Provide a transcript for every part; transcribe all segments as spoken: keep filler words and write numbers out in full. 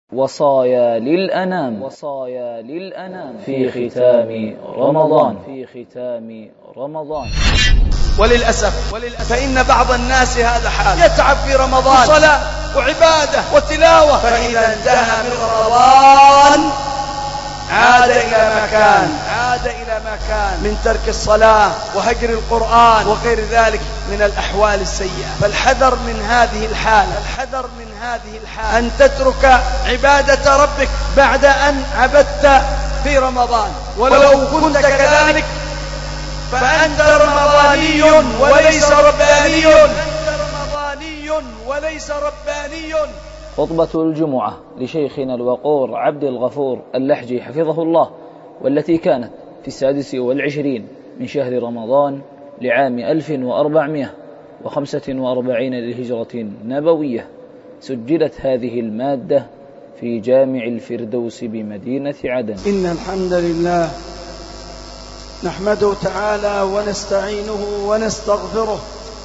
وصايا للأنام وصايا للأنام في ختام رمضان في ختام رمضان. وللأسف فإن بعض الناس هذا حال، يتعب في رمضان صلاة وعبادة وتلاوة، فإذا انتهى من رمضان عاد إلى مكان عاد إلى مكان من ترك الصلاة وهجر القرآن وغير ذلك من الأحوال السيئة. فالحذر من هذه الحالة الحذر من هذه الحالة أن تترك عبادة ربك بعد أن عبدت في رمضان، ولو كنت كذلك فأنت رمضاني وليس رباني أنت رمضاني وليس رباني. خطبة الجمعة لشيخنا الوقور عبد الغفور اللحجي حفظه الله، والتي كانت في السادس والعشرين من شهر رمضان لعام ألف وأربعمائة وخمسة وأربعين للهجرة النبوية. سجلت هذه المادة في جامع الفردوس بمدينة عدن. إن الحمد لله نحمده تعالى ونستعينه ونستغفره،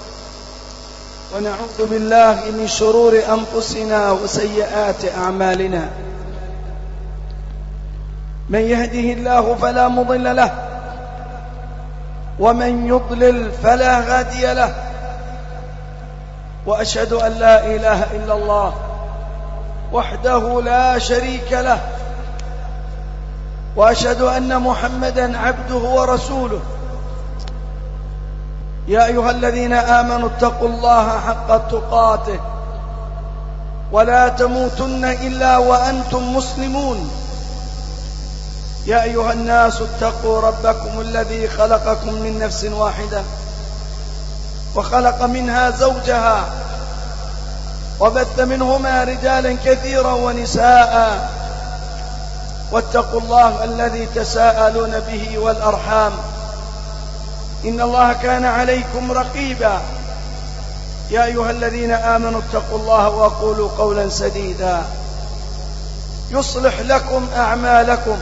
ونعوذ بالله من شرور أنفسنا وسيئات أعمالنا. من يهده الله فلا مضل له، ومن يضلل فلا هادي له. وأشهد أن لا إله إلا الله وحده لا شريك له، وأشهد أن محمدًا عبده ورسوله. يا أيها الذين آمنوا اتقوا الله حق تقاته ولا تموتن إلا وأنتم مسلمون. يا أيها الناس اتقوا ربكم الذي خلقكم من نفس واحدة وخلق منها زوجها وبث منهما رجالا كثيرا ونساء، واتقوا الله الذي تساءلون به والأرحام إن الله كان عليكم رقيبا. يا أيها الذين آمنوا اتقوا الله وقولوا قولا سديدا يصلح لكم أعمالكم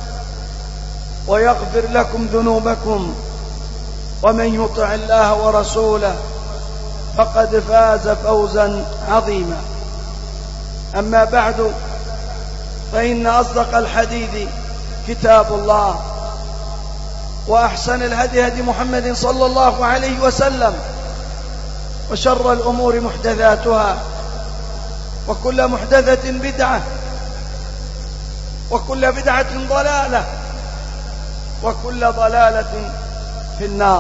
ويغفر لكم ذنوبكم، ومن يطع الله ورسوله فقد فاز فوزا عظيما. أما بعد، فإن أصدق الحديث كتاب الله، وأحسن الهدي هدي محمد صلى الله عليه وسلم، وشر الأمور محدثاتها، وكل محدثة بدعة، وكل بدعة ضلالة، وكل ضلالة في النار.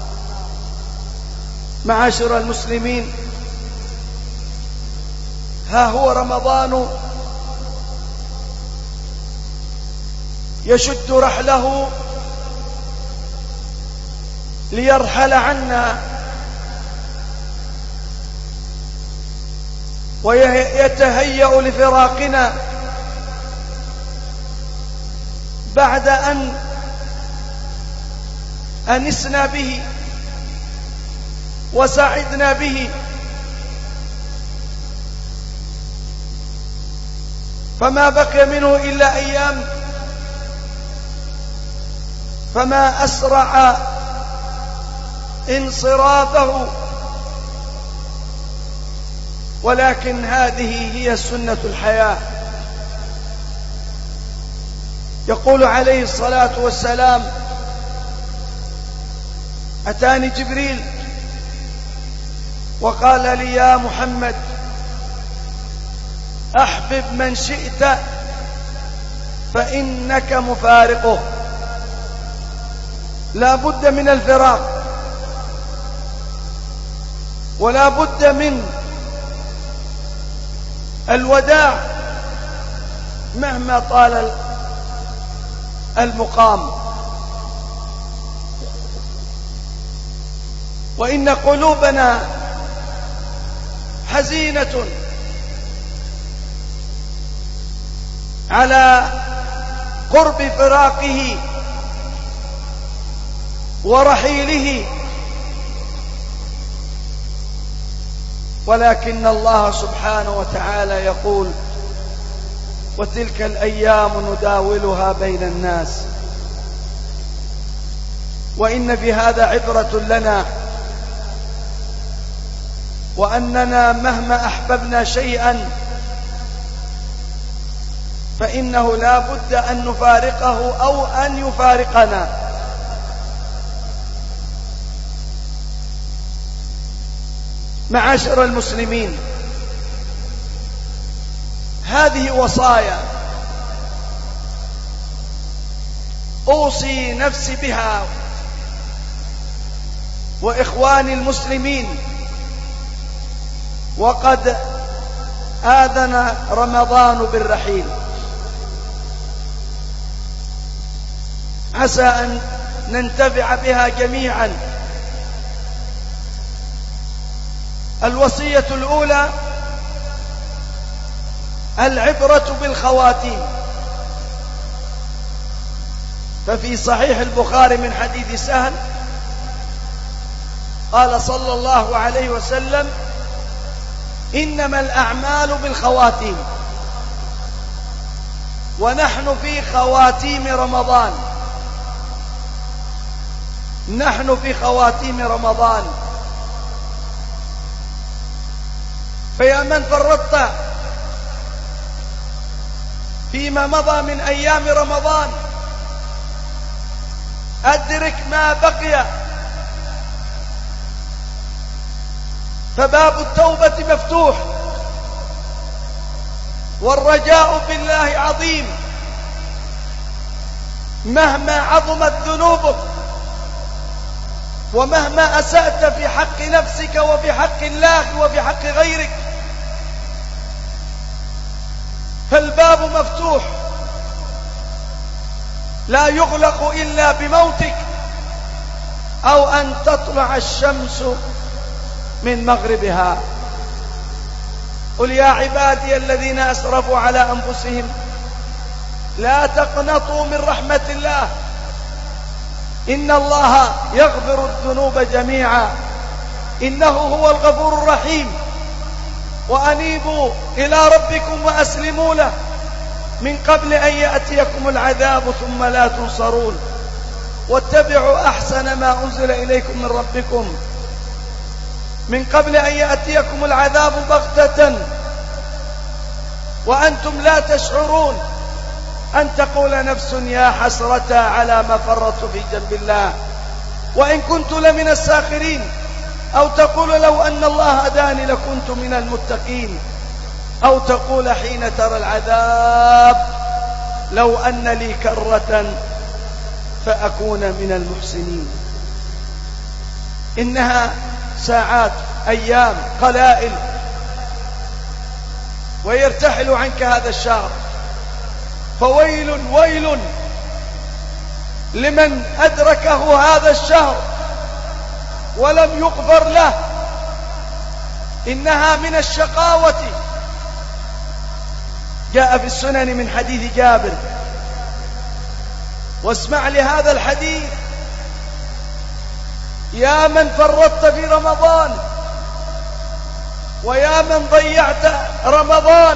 معاشر المسلمين، ها هو رمضان يشد رحله ليرحل عنا، ويتهيأ لفراقنا بعد أن أنسنا به وسعدنا به. فما بقي منه إلا أيام، فما أسرع انصرافه. ولكن هذه هي سنة الحياة. يقول عليه الصلاة والسلام: أتاني جبريل وقال لي يا محمد أحبب من شئت فإنك مفارقه. لا بد من الفراق، ولا بد من الوداع مهما طال المقام. وإن قلوبنا حزينة على قرب فراقه ورحيله، ولكن الله سبحانه وتعالى يقول: وتلك الأيام نداولها بين الناس. وإن في هذا عبرة لنا، وأننا مهما أحببنا شيئا فإنه لا بد أن نفارقه أو أن يفارقنا. معاشر المسلمين، هذه وصايا أوصي نفسي بها وإخواني المسلمين، وقد آذن رمضان بالرحيل، عسى أن ننتفع بها جميعا. الوصية الأولى: العبرة بالخواتيم. ففي صحيح البخاري من حديث سهل قال صلى الله عليه وسلم: إنما الأعمال بالخواتيم. ونحن في خواتيم رمضان، نحن في خواتيم رمضان. فيا من فرطت فيما مضى من أيام رمضان، أدرك ما بقي، فباب التوبة مفتوح، والرجاء بالله عظيم. مهما عظمت ذنوبك ومهما أسأت في حق نفسك وفي حق الله وفي حق غيرك، فالباب مفتوح لا يغلق إلا بموتك أو أن تطلع الشمس من مغربها. قل يا عبادي الذين أسرفوا على أنفسهم لا تقنطوا من رحمة الله إن الله يغفر الذنوب جميعا إنه هو الغفور الرحيم. وأنيبوا إلى ربكم وأسلموا له من قبل أن يأتيكم العذاب ثم لا تنصرون. واتبعوا أحسن ما أنزل إليكم من ربكم من قبل أن يأتيكم العذاب بغتة وأنتم لا تشعرون، أن تقول نفس يا حسرة على ما فرطت في جنب الله وإن كنت لمن الساخرين، أو تقول لو أن الله هداني لكنت من المتقين، أو تقول حين ترى العذاب لو أن لي كرة فأكون من المحسنين. إنها ساعات، أيام قلائل، ويرتحل عنك هذا الشهر. فويل ويل لمن أدركه هذا الشهر ولم يغفر له. إنها من الشقاوة. جاء في السنن من حديث جابر، واسمع لهذا الحديث: يا من فرطت في رمضان ويا من ضيعت رمضان.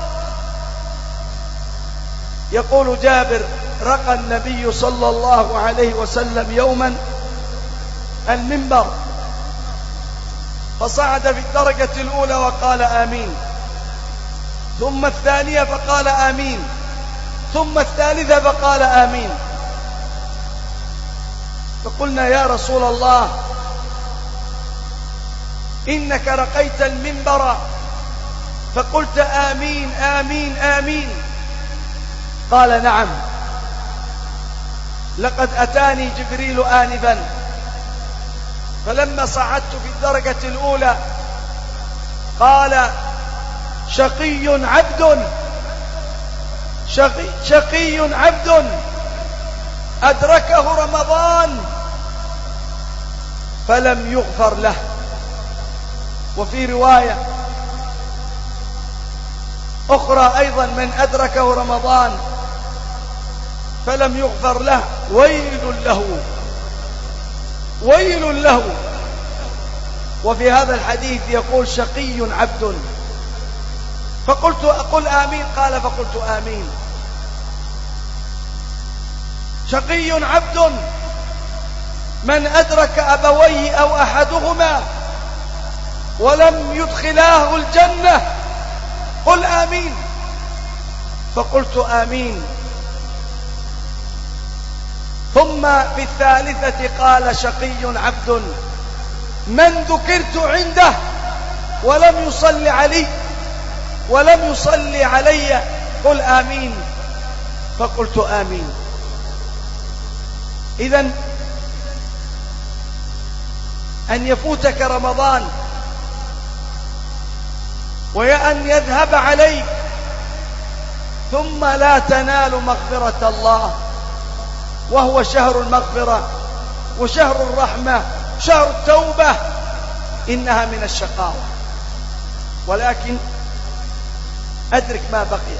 يقول جابر: رقى النبي صلى الله عليه وسلم يوما المنبر فصعد في الدرجة الأولى وقال آمين، ثم الثانية فقال آمين، ثم الثالثة فقال آمين. فقلنا يا رسول الله إنك رقيت المنبر فقلت آمين آمين آمين. قال نعم، لقد أتاني جبريل آنفا فلما صعدت في الدرجة الأولى قال شقي عبد شقي, شقي عبد أدركه رمضان فلم يغفر له. وفي رواية أخرى أيضا: من أدركه رمضان فلم يغفر له ويل له ويل له. وفي هذا الحديث يقول شقي عبد، فقلت أقول آمين، قال فقلت آمين. شقي عبد من أدرك أبويه أو أحدهما ولم يدخلاه الجنة، قل آمين. فقلت آمين. ثم في الثالثة قال شقي عبد من ذكرت عنده ولم يصلي علي ولم يصلي علي قل آمين. فقلت آمين. إذن أن يفوتك رمضان وأن يذهب عليك ثم لا تنال مغفرة الله، وهو شهر المغفرة وشهر الرحمة شهر التوبة، إنها من الشقاوة. ولكن أدرك ما بقي،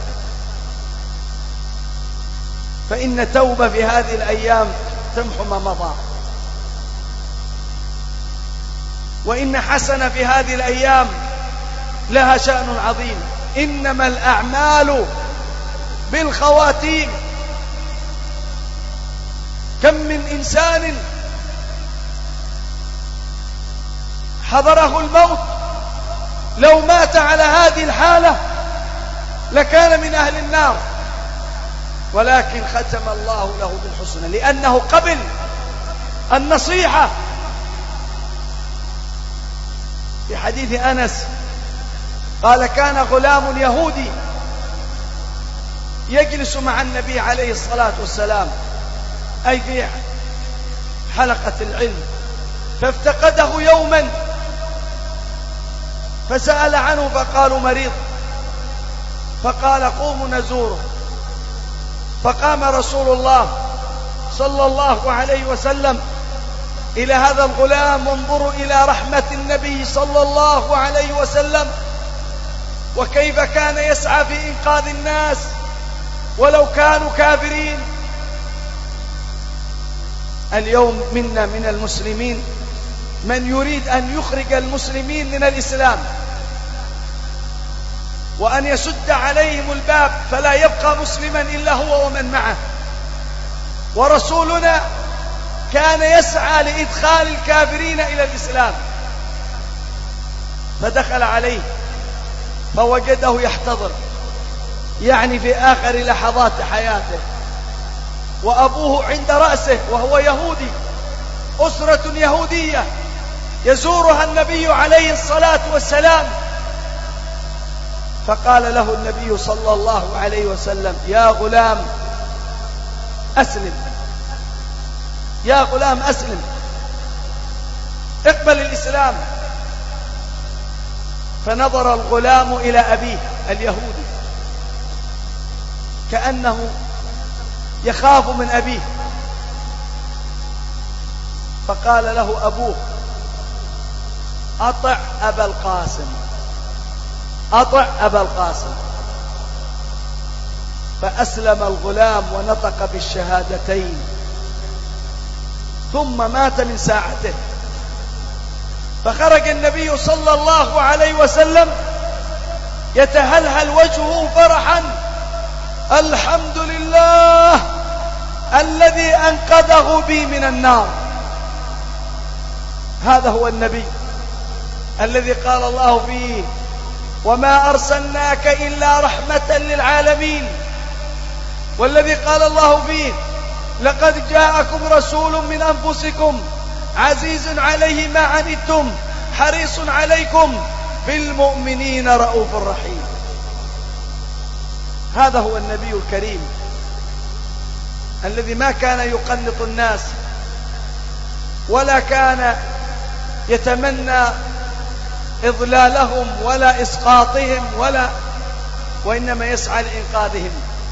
فإن توبة في هذه الأيام تمحو ما مضى، وإن حسنة في هذه الأيام لها شأن عظيم. إنما الأعمال بالخواتيم. كم من إنسان حضره الموت لو مات على هذه الحالة لكان من أهل النار، ولكن ختم الله له بالحسنى لأنه قبل النصيحة. في حديث أنس قال كان غلام يهودي يجلس مع النبي عليه الصلاة والسلام، أي في حلقة العلم، فافتقده يوما فسأل عنه فقالوا مريض، فقال قوموا نزوره. فقام رسول الله صلى الله عليه وسلم إلى هذا الغلام، وانظروا إلى رحمة النبي صلى الله عليه وسلم وكيف كان يسعى في إنقاذ الناس ولو كانوا كافرين. اليوم منا من المسلمين من يريد أن يخرج المسلمين من الإسلام وأن يسد عليهم الباب فلا يبقى مسلما إلا هو ومن معه. ورسولنا كان يسعى لإدخال الكافرين إلى الإسلام، فدخل عليه فوجده يحتضر، يعني في آخر لحظات حياته، وأبوه عند رأسه وهو يهودي، أسرة يهودية يزورها النبي عليه الصلاة والسلام. فقال له النبي صلى الله عليه وسلم يا غلام أسلم، يا غلام أسلم، اقبل الإسلام. فنظر الغلام إلى أبيه اليهودي كأنه يخاف من أبيه، فقال له أبوه أطع أبا القاسم، أطع أبا القاسم. فأسلم الغلام ونطق بالشهادتين، ثم مات من ساعته. فخرج النبي صلى الله عليه وسلم يتهلهل وجهه فرحا، الحمد لله الذي أنقذه بي من النار. هذا هو النبي الذي قال الله فيه وما أرسلناك إلا رحمة للعالمين، والذي قال الله فيه لقد جاءكم رسول من أنفسكم عزيز عليه ما عنتم حريص عليكم بالمؤمنين رؤوف رحيم. هذا هو النبي الكريم الذي ما كان يقنط الناس ولا كان يتمنى إضلالهم ولا إسقاطهم ولا وإنما يسعى لإنقاذهم،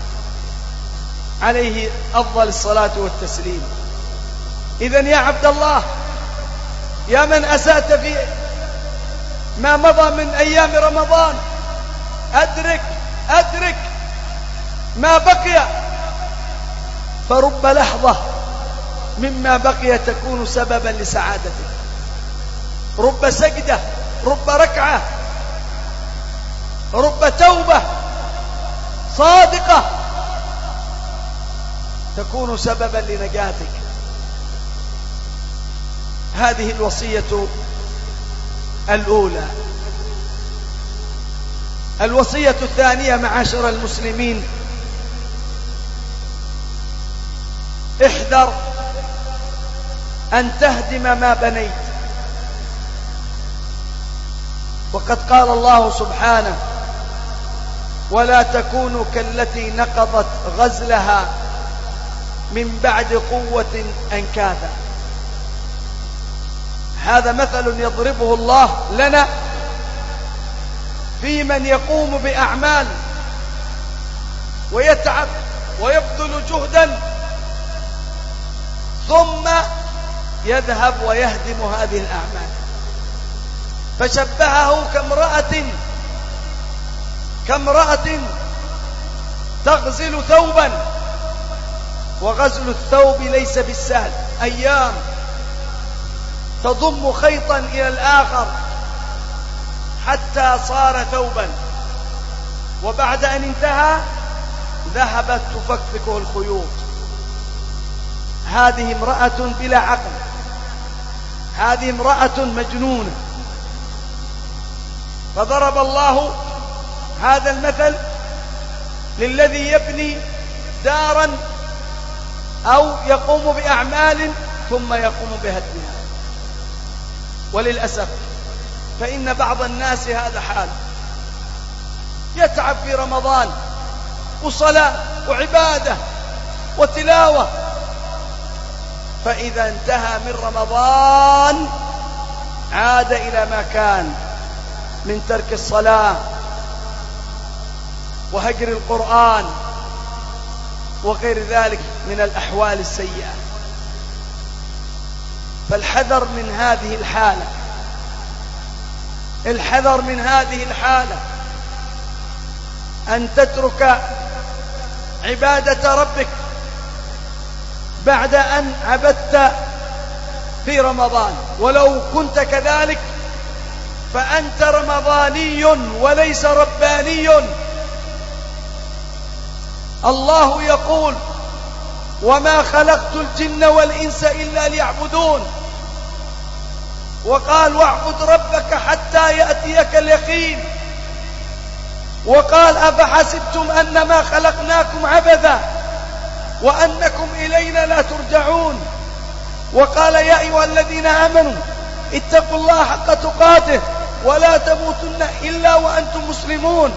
عليه أفضل الصلاة والتسليم. إذن يا عبد الله، يا من أسأت في ما مضى من أيام رمضان، أدرك أدرك ما بقي، فرب لحظة مما بقي تكون سببا لسعادتك، رب سجدة، رب ركعة، رب توبة صادقة تكون سببا لنجاتك. هذه الوصية الأولى. الوصية الثانية معاشر المسلمين احذر أن تهدم ما بنيت. وقد قال الله سبحانه: ولا تكونوا كالتي نقضت غزلها من بعد قوة أنكاثا. هذا مثل يضربه الله لنا في من يقوم بأعمال ويتعب ويبذل جهدا ثم يذهب ويهدم هذه الأعمال. فشبهه كامرأة كامرأة تغزل ثوبا، وغزل الثوب ليس بالسهل، أيام تضم خيطا إلى الآخر حتى صار ثوبا، وبعد أن انتهى ذهبت تفكفكه الخيوط. هذه امرأة بلا عقل، هذه امرأة مجنونة. فضرب الله هذا المثل للذي يبني دارا أو يقوم بأعمال ثم يقوم بهدمها. وللأسف فإن بعض الناس هذا حال، يتعب في رمضان وصلاة وعبادة وتلاوة، فإذا انتهى من رمضان عاد إلى ما كان من ترك الصلاة وهجر القرآن وغير ذلك من الأحوال السيئة. فالحذر من هذه الحالة، الحذر من هذه الحالة أن تترك عبادة ربك بعد أن عبدت في رمضان. ولو كنت كذلك فأنت رمضاني وليس رباني. الله يقول: وما خلقت الجن والإنس إلا ليعبدون. وقال: واعبد ربك حتى يأتيك اليقين. وقال: أفحسبتم أنما خلقناكم عبثا وأنكم إلينا لا ترجعون. وقال: يا أيها الذين آمنوا اتقوا الله حق تقاته ولا تموتن إلا وأنتم مسلمون.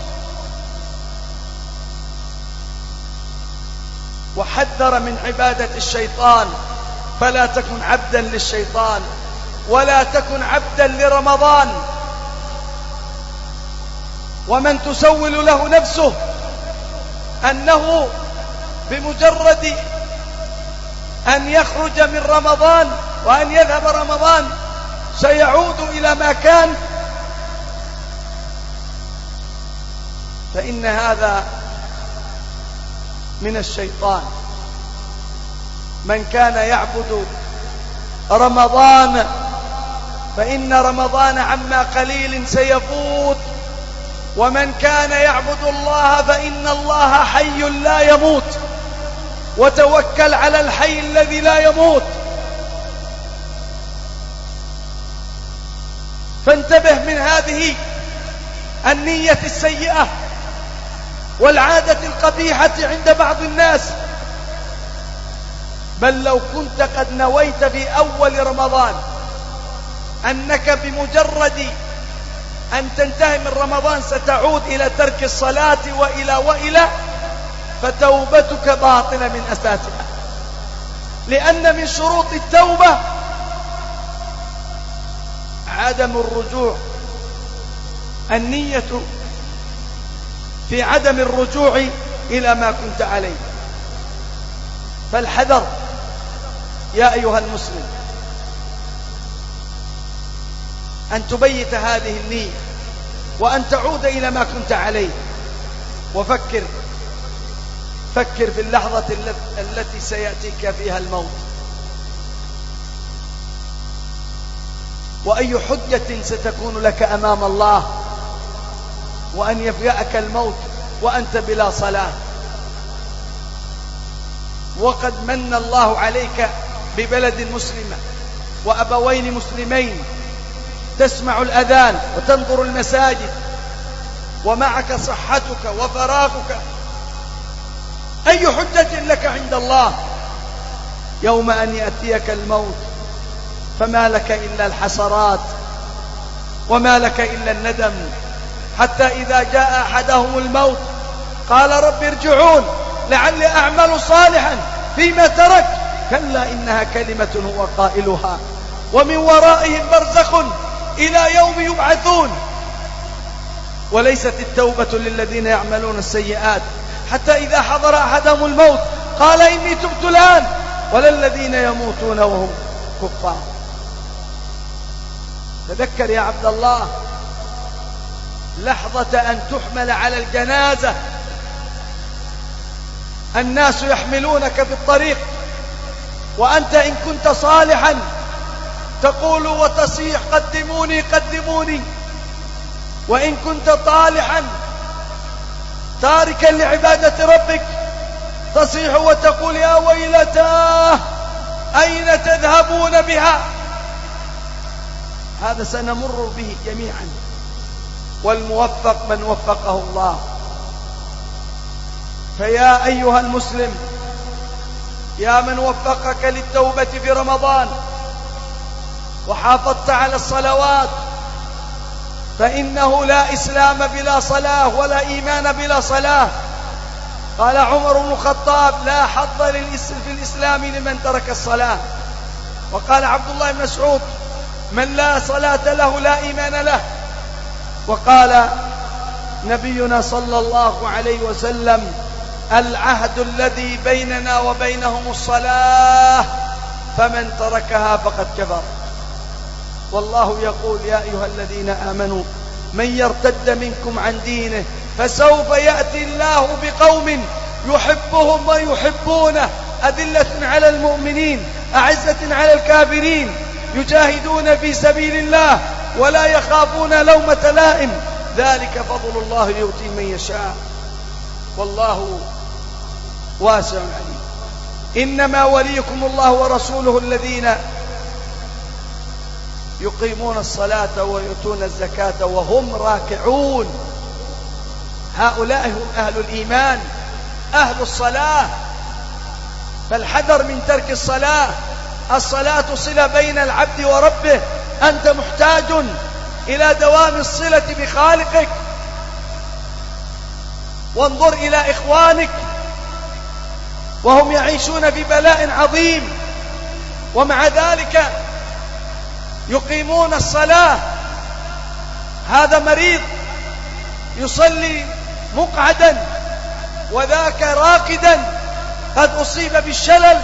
وحذر من عبادة الشيطان، فلا تكن عبدا للشيطان ولا تكن عبدا لرمضان. ومن تسول له نفسه أنه بمجرد أن يخرج من رمضان وأن يذهب رمضان سيعود إلى ما كان، فإن هذا من الشيطان. من كان يعبد رمضان فإن رمضان عما قليل سيفوت، ومن كان يعبد الله فإن الله حي لا يموت، وتوكل على الحي الذي لا يموت. فانتبه من هذه النية السيئة والعادة القبيحة عند بعض الناس. بل لو كنت قد نويت في أول رمضان أنك بمجرد أن تنتهي من رمضان ستعود إلى ترك الصلاة وإلى وإلى، فتوبتك باطلة من أساسها. لأن من شروط التوبة عدم الرجوع، النية في عدم الرجوع إلى ما كنت عليه. فالحذر يا أيها المسلم أن تبيت هذه النية وأن تعود إلى ما كنت عليه. وفكر فكر في اللحظة التي سيأتيك فيها الموت، وأي حجة ستكون لك أمام الله وأن يفجأك الموت وأنت بلا صلاة. وقد من الله عليك ببلد مسلمة وأبوين مسلمين، تسمع الأذان وتنظر المساجد ومعك صحتك وفراغك، أي حجة لك عند الله يوم أن يأتيك الموت فما لك إلا الحسرات وما لك إلا الندم، حتى إذا جاء أحدهم الموت قال رب ارجعون لعلي أعمل صالحا فيما ترك، كلا إنها كلمة هو قائلها ومن ورائهم برزخ إلى يوم يبعثون. وليست التوبة للذين يعملون السيئات حتى إذا حضر أحدهم الموت قال إني تبت الآن، ولا الذين يموتون وهم كفار. تذكر يا عبد الله لحظة أن تحمل على الجنازة، الناس يحملونك في الطريق وأنت إن كنت صالحا تقول وتصيح قدموني قدموني، وإن كنت طالحا تاركا لعبادة ربك تصيح وتقول يا ويلتاه أين تذهبون بها. هذا سنمر به جميعا، والموفق من وفقه الله. فيا أيها المسلم، يا من وفقك للتوبة في رمضان وحافظت على الصلوات، فإنه لا إسلام بلا صلاة ولا إيمان بلا صلاة. قال عمر بن الخطاب لا حظ في الإسلام لمن ترك الصلاة. وقال عبد الله بن مسعود من لا صلاة له لا إيمان له. وقال نبينا صلى الله عليه وسلم العهد الذي بيننا وبينهم الصلاة فمن تركها فقد كفر. والله يقول يا أيها الذين آمنوا من يرتد منكم عن دينه فسوف يأتي الله بقوم يحبهم ويحبونه أذلة على المؤمنين أعزة على الكافرين يجاهدون في سبيل الله ولا يخافون لومة لائم، ذلك فضل الله يؤتي من يشاء والله واسع عليم. إنما وليكم الله ورسوله الذين يقيمون الصلاة ويؤتون الزكاة وهم راكعون. هؤلاء هم أهل الإيمان أهل الصلاة. فالحذر من ترك الصلاة. الصلاة صلة بين العبد وربه، أنت محتاج إلى دوام الصلة بخالقك. وانظر إلى إخوانك وهم يعيشون في بلاء عظيم ومع ذلك يقيمون الصلاة. هذا مريض يصلي مقعدا وذاك راقدا قد أصيب بالشلل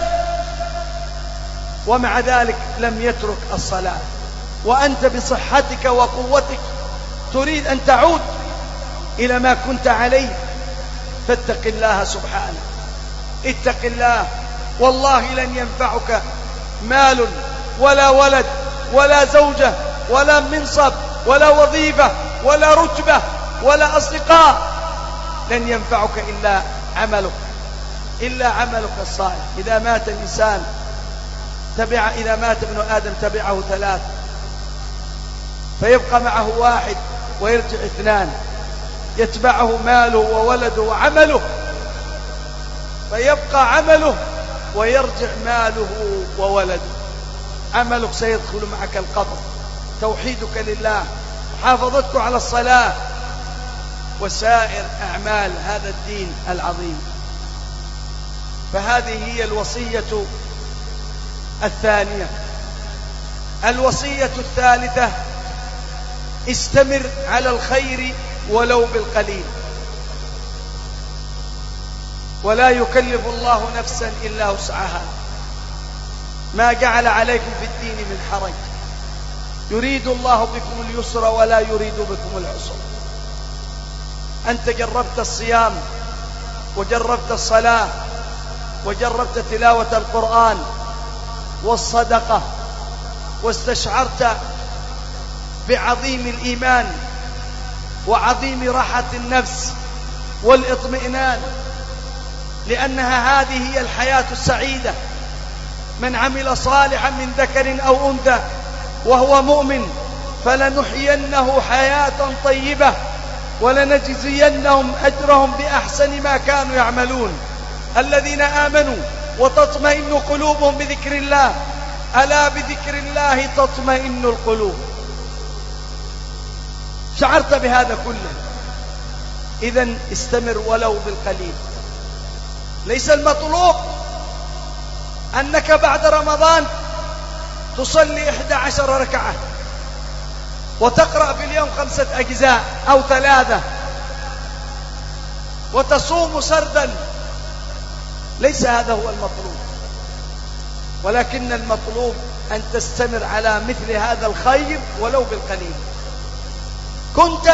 ومع ذلك لم يترك الصلاة، وأنت بصحتك وقوتك تريد أن تعود إلى ما كنت عليه. فاتق الله سبحانه، اتق الله، والله لن ينفعك مال ولا ولد ولا زوجة ولا منصب ولا وظيفة ولا رتبة ولا أصدقاء، لن ينفعك إلا عملك إلا عملك الصالح. إذا مات الإنسان تبع إذا مات ابن آدم تبعه ثلاث، فيبقى معه واحد ويرجع اثنان، يتبعه ماله وولده وعمله، فيبقى عمله ويرجع ماله وولده. عملك سيدخل معك القبر، توحيدك لله، محافظتك على الصلاة وسائر أعمال هذا الدين العظيم. فهذه هي الوصية الثانية. الوصية الثالثة استمر على الخير ولو بالقليل، ولا يكلف الله نفسا إلا وسعها، ما جعل عليكم في الدين من حرج، يريد الله بكم اليسر ولا يريد بكم العسر. أنت جربت الصيام وجربت الصلاة وجربت تلاوة القرآن والصدقة واستشعرت بعظيم الإيمان وعظيم راحة النفس والاطمئنان، لأنها هذه هي الحياة السعيدة. من عمل صالحا من ذكر أو أنثى وهو مؤمن فلنحيينه حياة طيبة ولنجزينهم أجرهم بأحسن ما كانوا يعملون. الذين آمنوا وتطمئن قلوبهم بذكر الله. ألا بذكر الله تطمئن القلوب. شعرت بهذا كله؟ إذن استمر ولو بالقليل. ليس المطلوب أنك بعد رمضان تصلي إحدى عشر ركعة وتقرأ في اليوم خمسة أجزاء أو ثلاثة وتصوم سردا. ليس هذا هو المطلوب، ولكن المطلوب أن تستمر على مثل هذا الخير ولو بالقليل. كنت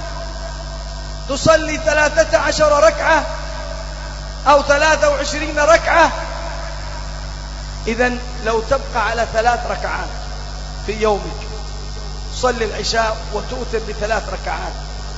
تصلي ثلاثة عشر ركعة أو ثلاثة وعشرين ركعة، إذن لو تبقى على ثلاث ركعات في يومك، تصلي العشاء وتؤتر بثلاث ركعات.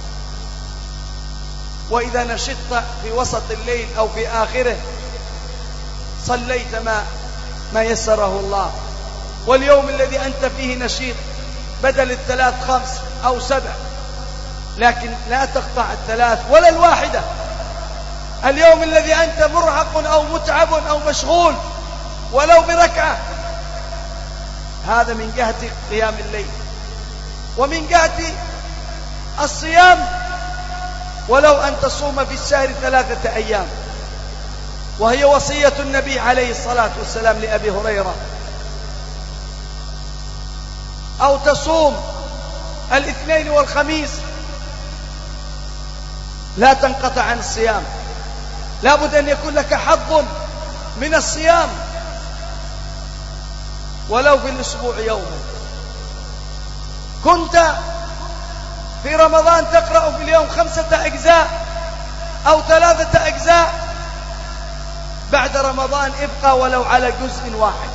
وإذا نشطت في وسط الليل أو في آخره صليت ما ما يسره الله. واليوم الذي أنت فيه نشيط بدل الثلاث خمس أو سبع، لكن لا تقطع الثلاث ولا الواحدة. اليوم الذي أنت مرهق أو متعب أو مشغول ولو بركعة، هذا من جهة قيام الليل. ومن جهة الصيام ولو أن تصوم في الشهر ثلاثة أيام، وهي وصية النبي عليه الصلاة والسلام لأبي هريرة، أو تصوم الاثنين والخميس، لا تنقطع عن الصيام. لا بد أن يكون لك حظ من الصيام ولو في الأسبوع يوما. كنت في رمضان تقرأ في اليوم خمسة أجزاء أو ثلاثة أجزاء، بعد رمضان ابقى ولو على جزء واحد،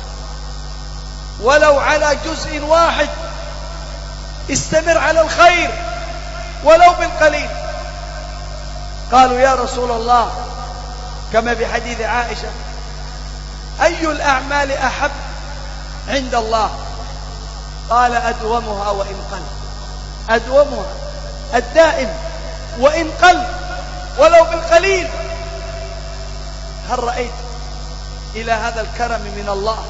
ولو على جزء واحد. استمر على الخير ولو بالقليل. قالوا يا رسول الله كما في حديث عائشة: أي الأعمال أحب عند الله؟ قال: أدومها وإن قل. أدومها الدائم وإن قل، ولو بالقليل. هل رأيت إلى هذا الكرم من الله؟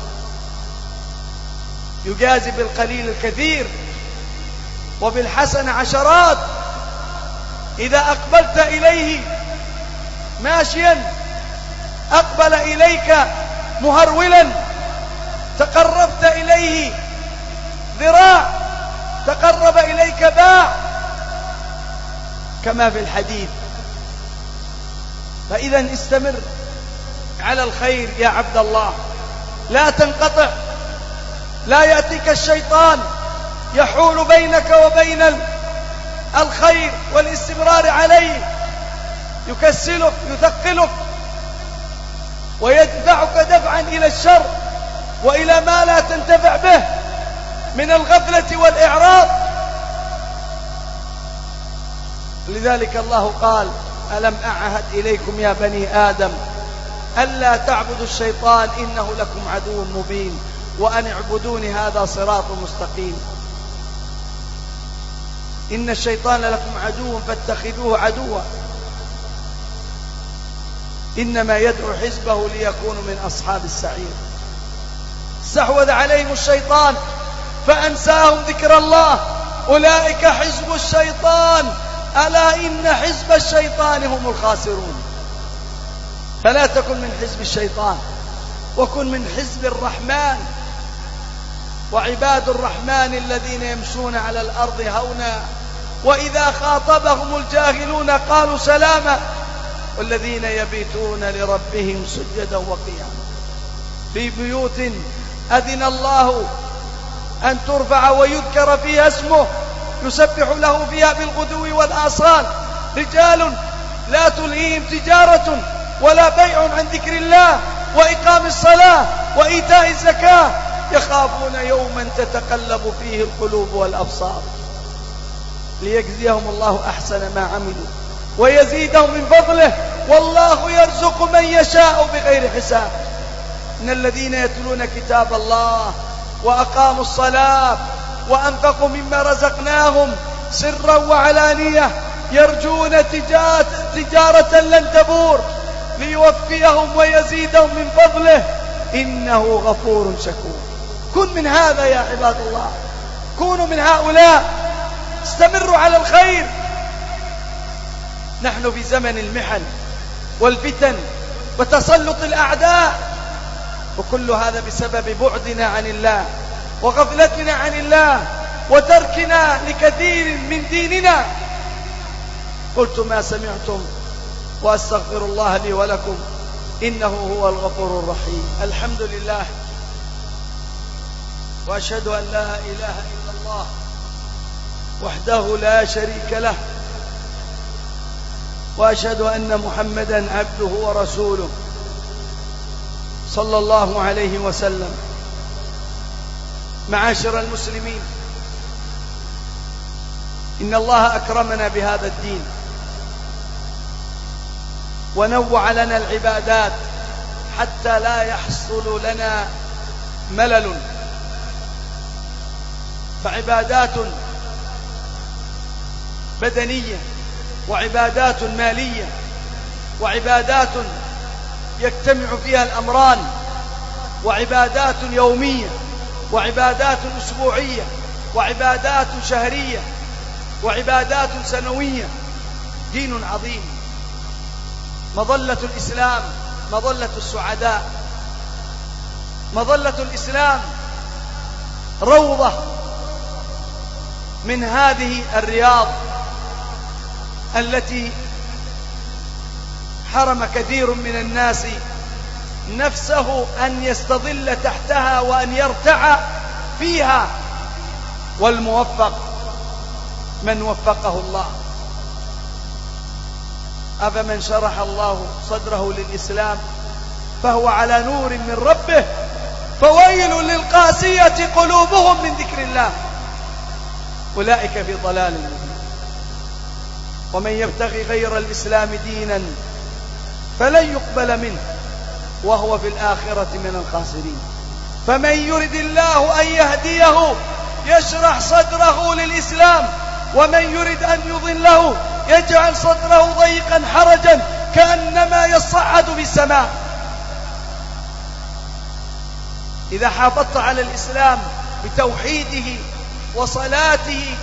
يجازي بالقليل الكثير وبالحسن عشرات. إذا أقبلت إليه ماشيا أقبل إليك مهرولا، تقربت إليه ذراع تقرب إليك باع، كما في الحديث. فإذا استمر على الخير يا عبد الله، لا تنقطع. لا يأتيك الشيطان يحول بينك وبين الخير والاستمرار عليه، يكسلك يثقلك ويدفعك دفعا إلى الشر وإلى ما لا تنتفع به من الغفلة والإعراض. لذلك الله قال: ألم أعهد إليكم يا بني آدم ألا تعبدوا الشيطان إنه لكم عدو مبين وأن اعبدوني هذا صراط مستقيم. إن الشيطان لكم عدو فاتخذوه عدوا إنما يدعو حزبه ليكونوا من أصحاب السعير. استحوذ عليهم الشيطان فأنساهم ذكر الله، أولئك حزب الشيطان ألا إن حزب الشيطان هم الخاسرون. فلا تكن من حزب الشيطان، وكن من حزب الرحمن. وعباد الرحمن الذين يمشون على الأرض هونا وإذا خاطبهم الجاهلون قالوا سلاما والذين يبيتون لربهم سجدا وقياما. في بيوت أذن الله أن ترفع ويذكر فيها اسمه يسبح له فيها بالغدو والآصال رجال لا تلهيهم تجارة ولا بيع عن ذكر الله وإقام الصلاة وإيتاء الزكاة يخافون يوما تتقلب فيه القلوب والأبصار ليجزيهم الله أحسن ما عملوا ويزيدهم من فضله والله يرزق من يشاء بغير حساب. إن الذين يتلون كتاب الله وأقاموا الصلاة وأنفقوا مما رزقناهم سرا وعلانية يرجون تجارة لن تبور ليوفيهم ويزيدهم من فضله إنه غفور شكور. كن من هذا يا عباد الله، كونوا من هؤلاء، استمروا على الخير. نحن في زمن المحن والفتن وتسلط الأعداء، وكل هذا بسبب بعدنا عن الله وغفلتنا عن الله وتركنا لكثير من ديننا. قلت ما سمعتم وأستغفر الله لي ولكم إنه هو الغفور الرحيم. الحمد لله، وأشهد أن لا إله إلا الله وحده لا شريك له، وأشهد أن محمدا عبده ورسوله صلى الله عليه وسلم. معاشر المسلمين، إن الله أكرمنا بهذا الدين ونوع لنا العبادات حتى لا يحصل لنا ملل، فعبادات بدنية وعبادات مالية وعبادات يجتمع فيها الأمران، وعبادات يومية وعبادات أسبوعية وعبادات شهرية وعبادات سنوية. دين عظيم، مظلة الإسلام مظلة السعداء، مظلة الإسلام روضة من هذه الرياض التي حرم كثير من الناس نفسه أن يستظل تحتها وأن يرتع فيها، والموفق من وفقه الله. أفمن شرح الله صدره للإسلام فهو على نور من ربه فويل للقاسية قلوبهم من ذكر الله أولئك في ضلال مبين. ومن يبتغي غير الإسلام دينا فلن يقبل منه وهو في الآخرة من الخاسرين. فمن يرد الله أن يهديه يشرح صدره للإسلام، ومن يرد أن يضله يجعل صدره ضيقا حرجا كأنما يصعد في السماء. إذا حافظت على الإسلام بتوحيده وصلاته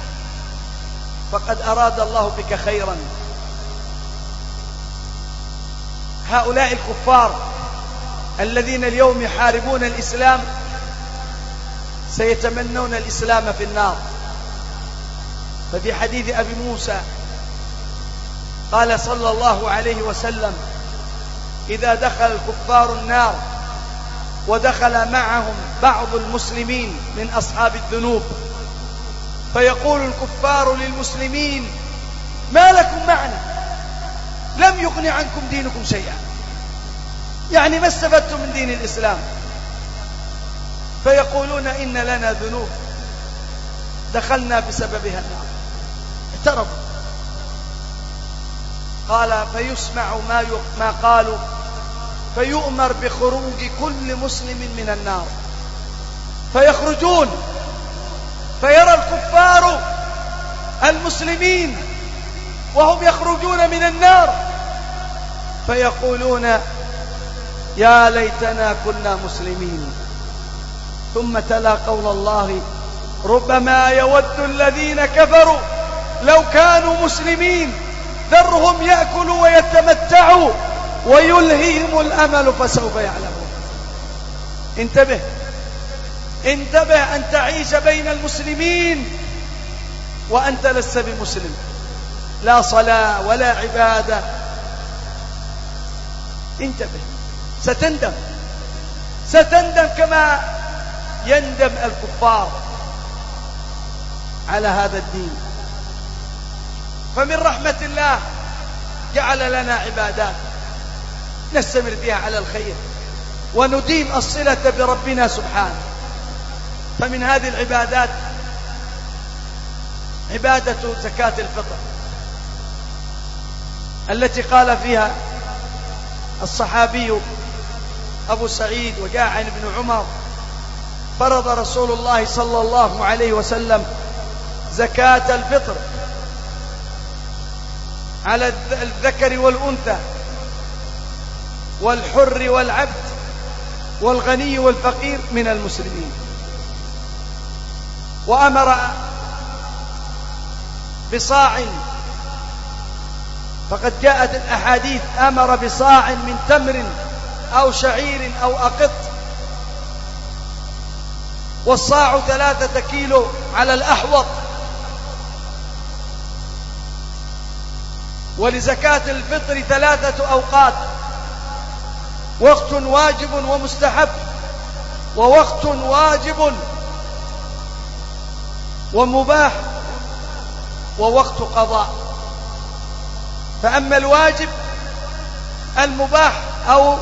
فقد أراد الله بك خيرا. هؤلاء الكفار الذين اليوم يحاربون الإسلام سيتمنون الإسلام في النار. ففي حديث أبي موسى قال صلى الله عليه وسلم: إذا دخل الكفار النار ودخل معهم بعض المسلمين من أصحاب الذنوب فيقول الكفار للمسلمين: ما لكم معنا؟ لم يغن عنكم دينكم شيئا، يعني ما استفدتم من دين الإسلام. فيقولون: إن لنا ذنوب دخلنا بسببها النار، اعترفوا. قال: فيسمع ما, ما قالوا فيؤمر بخروج كل مسلم من النار، فيخرجون فيرى الكفار المسلمين وهم يخرجون من النار فيقولون: يا ليتنا كنا مسلمين. ثم تلا قول الله: ربما يود الذين كفروا لو كانوا مسلمين ذرهم يأكلوا ويتمتعوا ويلهيهم الأمل فسوف يعلمون. انتبه انتبه أن تعيش بين المسلمين وأنت لست بمسلم، لا صلاة ولا عبادة. انتبه، ستندم ستندم كما يندم الكفار على هذا الدين. فمن رحمة الله جعل لنا عبادات نستمر بها على الخير ونديم الصلة بربنا سبحانه. فمن هذه العبادات عبادة زكاة الفطر التي قال فيها الصحابي أبو سعيد وجاء عن ابن عمر: فرض رسول الله صلى الله عليه وسلم زكاة الفطر على الذكر والأنثى والحر والعبد والغني والفقير من المسلمين. وأمر بصاع، فقد جاءت الأحاديث أمر بصاع من تمر أو شعير أو أقط، والصاع ثلاثة كيلو على الأحوط. ولزكاة الفطر ثلاثة أوقات: وقت واجب ومستحب، ووقت واجب ومباح، ووقت قضاء. فأما الواجب المباح أو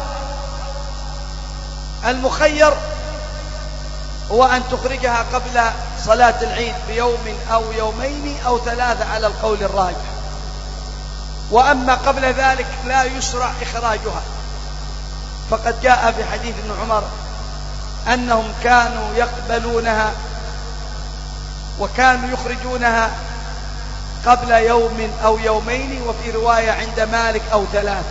المخير هو أن تخرجها قبل صلاة العيد بيوم أو يومين أو ثلاثة على القول الراجح. وأما قبل ذلك لا يشرع إخراجها، فقد جاء في حديث ابن عمر أنهم كانوا يقبلونها وكانوا يخرجونها قبل يوم أو يومين، وفي رواية عند مالك أو ثلاث.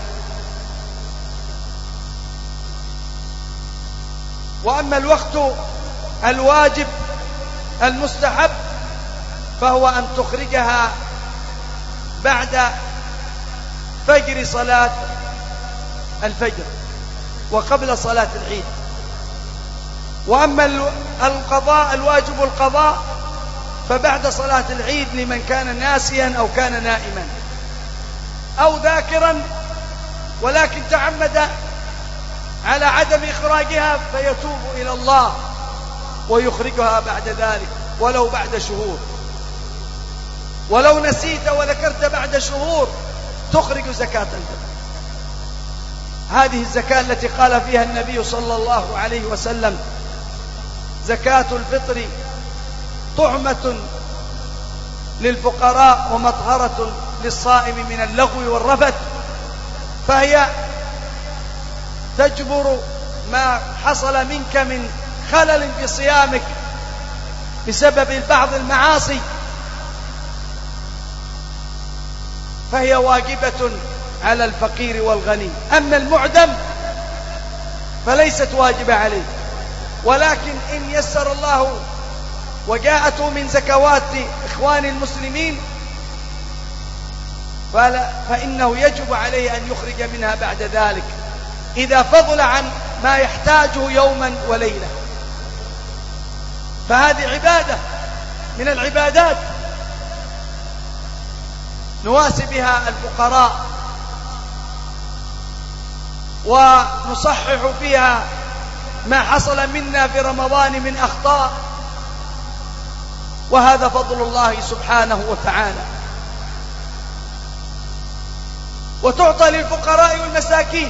وأما الوقت الواجب المستحب فهو أن تخرجها بعد فجر صلاة الفجر وقبل صلاة العيد. وأما القضاء الواجب القضاء فبعد صلاة العيد لمن كان ناسيا أو كان نائما أو ذاكرا ولكن تعمد على عدم إخراجها، فيتوب إلى الله ويخرجها بعد ذلك ولو بعد شهور. ولو نسيت وذكرت بعد شهور تخرج زكاة الفطر. هذه الزكاة التي قال فيها النبي صلى الله عليه وسلم: زكاة الفطر طعمة للفقراء ومطهرة للصائم من اللغو والرفث، فهي تجبر ما حصل منك من خلل في صيامك بسبب بعض المعاصي، فهي واجبة على الفقير والغني. أما المعدم فليست واجبة عليه، ولكن إن يسر الله وجاءته من زكوات إخوان المسلمين فإنه يجب عليه أن يخرج منها بعد ذلك إذا فضل عن ما يحتاجه يوما وليلة. فهذه عبادة من العبادات نواسي بها الفقراء ونصحح فيها ما حصل منا في رمضان من أخطاء، وهذا فضل الله سبحانه وتعالى. وتعطى للفقراء والمساكين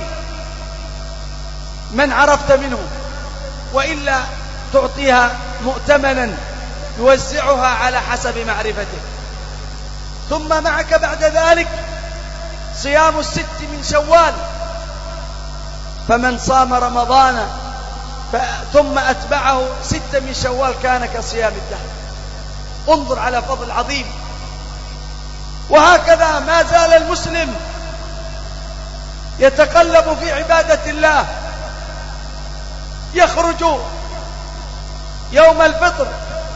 من عرفت منهم، وإلا تعطيها مؤتمنا يوزعها على حسب معرفته. ثم معك بعد ذلك صيام الست من شوال، فمن صام رمضان ثم أتبعه ست من شوال كان كصيام الدهر. انظر على فضل عظيم. وهكذا ما زال المسلم يتقلب في عبادة الله، يخرج يوم الفطر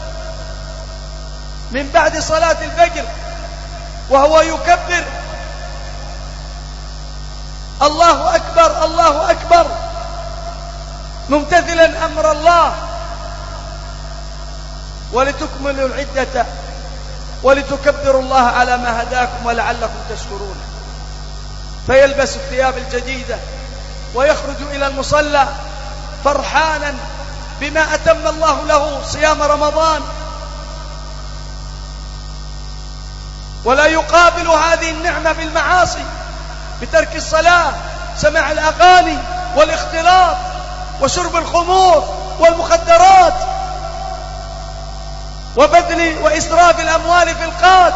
من بعد صلاة الفجر وهو يكبر: الله أكبر الله أكبر، ممتثلا أمر الله، ولتكملوا العدة ولتكبروا الله على ما هداكم ولعلكم تشكرون. فيلبس الثياب الجديدة ويخرج إلى المصلى فرحانا بما أتم الله له صيام رمضان، ولا يقابل هذه النعمة بالمعاصي، بترك الصلاة، سماع الأغاني والاختلاط وشرب الخمور والمخدرات وبذل وإسراف الأموال في القات.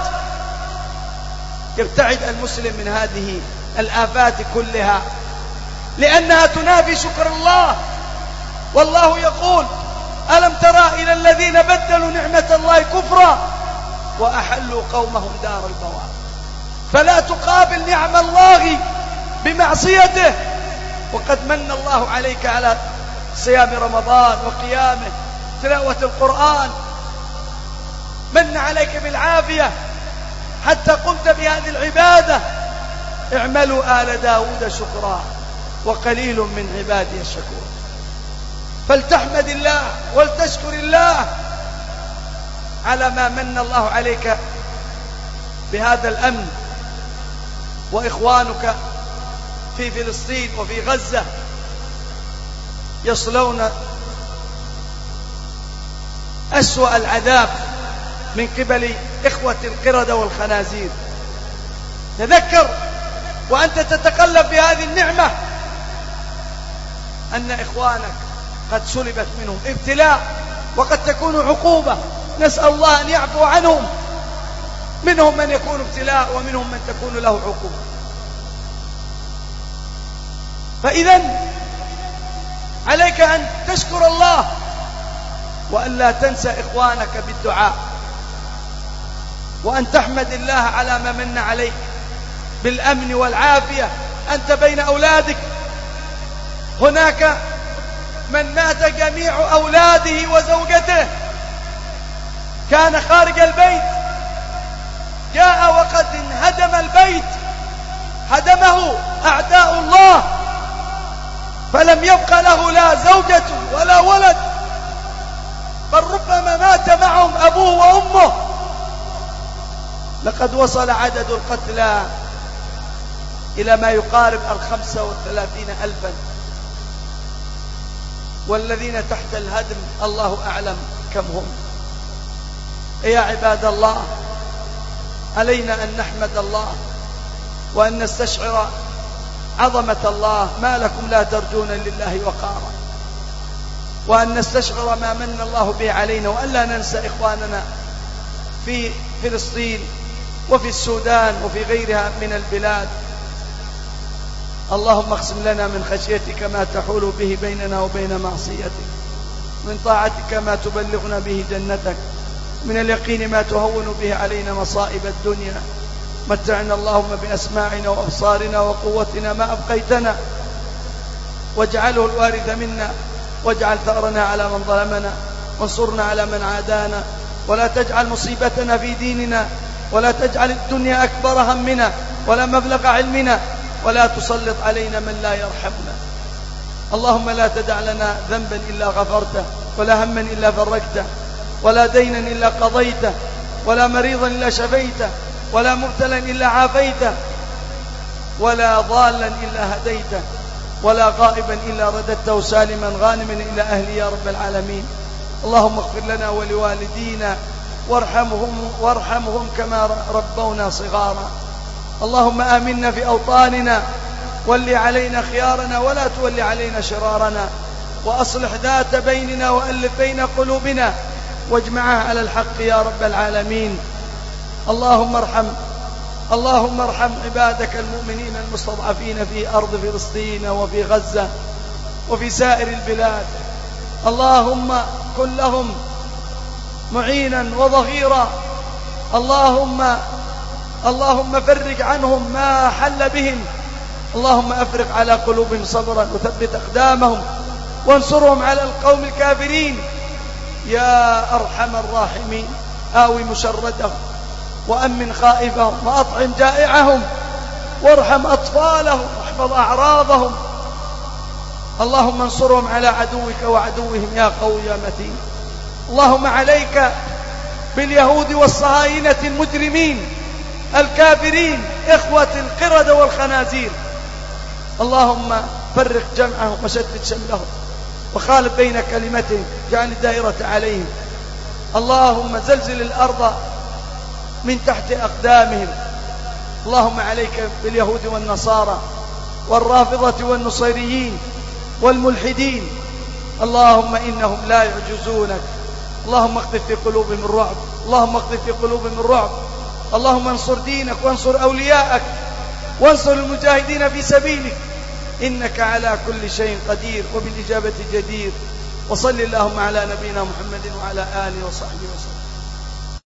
يبتعد المسلم من هذه الآفات كلها لأنها تنافي شكر الله. والله يقول: ألم ترى إلى الذين بدلوا نعمة الله كفرا وأحلوا قومهم دار البوار. فلا تقابل نعم الله بمعصيته، وقد من الله عليك على صيام رمضان وقيامه، تلاوة القرآن، من عليك بالعافية حتى قمت بهذه العبادة. اعملوا آل داود شكرا وقليل من عبادي الشكور. فلتحمد الله ولتشكر الله على ما من الله عليك بهذا الأمن. وإخوانك في فلسطين وفي غزة يصلون أسوأ العذاب من قبل إخوة القردة والخنازير. تذكر وأنت تتقلب بهذه النعمة أن إخوانك قد سلبت منهم ابتلاء، وقد تكون عقوبة، نسأل الله أن يعفو عنهم. منهم من يكون ابتلاء ومنهم من تكون له عقوبة. فإذن عليك أن تشكر الله وأن لا تنسى إخوانك بالدعاء، وأن تحمد الله على ما من عليك بالأمن والعافية. أنت بين أولادك، هناك من مات جميع أولاده وزوجته، كان خارج البيت، جاء وقد انهدم البيت، هدمه أعداء الله، فلم يبق له لا زوجة ولا ولد، بل ربما مات معهم أبوه وأمه. لقد وصل عدد القتلى إلى ما يقارب الخمسة والثلاثين ألفا، والذين تحت الهدم الله أعلم كم هم. يا عباد الله، علينا أن نحمد الله وأن نستشعر عظمة الله، ما لكم لا ترجون لله وقارا، وأن نستشعر ما من الله به علينا، وأن لا ننسى إخواننا في فلسطين وفي السودان وفي غيرها من البلاد. اللهم اقسم لنا من خشيتك ما تحول به بيننا وبين معصيتك، من طاعتك ما تبلغنا به جنتك، من اليقين ما تهون به علينا مصائب الدنيا. متعنا اللهم بأسماعنا وأبصارنا وقوتنا ما أبقيتنا، واجعله الوارث منا، واجعل ثأرنا على من ظلمنا، وانصرنا على من عادانا، ولا تجعل مصيبتنا في ديننا، ولا تجعل الدنيا أكبر همنا ولا مبلغ علمنا، ولا تسلط علينا من لا يرحمنا. اللهم لا تدع لنا ذنبا إلا غفرته، ولا هما إلا فرجته، ولا دينا إلا قضيته، ولا مريضا إلا شفيته، ولا مبتلا إلا عافيته، ولا ضالا إلا هديته، ولا غائبا إلا رددته سالما غانما إلى أهلي يا رب العالمين. اللهم اغفر لنا ولوالدينا وارحمهم, وارحمهم كما ربونا صغارا. اللهم آمنا في أوطاننا، ولي علينا خيارنا ولا تولي علينا شرارنا، وأصلح ذات بيننا وألف بين قلوبنا، واجمعها على الحق يا رب العالمين. اللهم ارحم اللهم ارحم عبادك المؤمنين المستضعفين في أرض فلسطين وفي غزة وفي سائر البلاد. اللهم كن لهم معينا وظهيرا. اللهم اللهم فرج عنهم ما حل بهم. اللهم أفرغ على قلوبهم صبرا وثبت أقدامهم، وانصرهم على القوم الكافرين يا أرحم الراحمين. آوي مشردهم، وأمن خائفهم، وأطعم جائعهم، وارحم أطفالهم، واحفظ أعراضهم. اللهم انصرهم على عدوك وعدوهم يا قوي يا متين. اللهم عليك باليهود والصهاينة المجرمين الكافرين إخوة القردة والخنازير. اللهم فرق جمعهم وشتت شملهم، وخالف بين كلمتهم، جعل الدائرة عليهم. اللهم زلزل الأرض من تحت أقدامهم. اللهم عليك باليهود والنصارى والرافضة والنصيريين والملحدين. اللهم إنهم لا يعجزونك. اللهم اقذف في قلوبهم الرعب، اللهم اقذف في قلوبهم الرعب. اللهم انصر دينك وانصر أولياءك وانصر المجاهدين في سبيلك، إنك على كل شيء قدير وبالإجابة جدير. وصل اللهم على نبينا محمد وعلى آله وصحبه وسلم.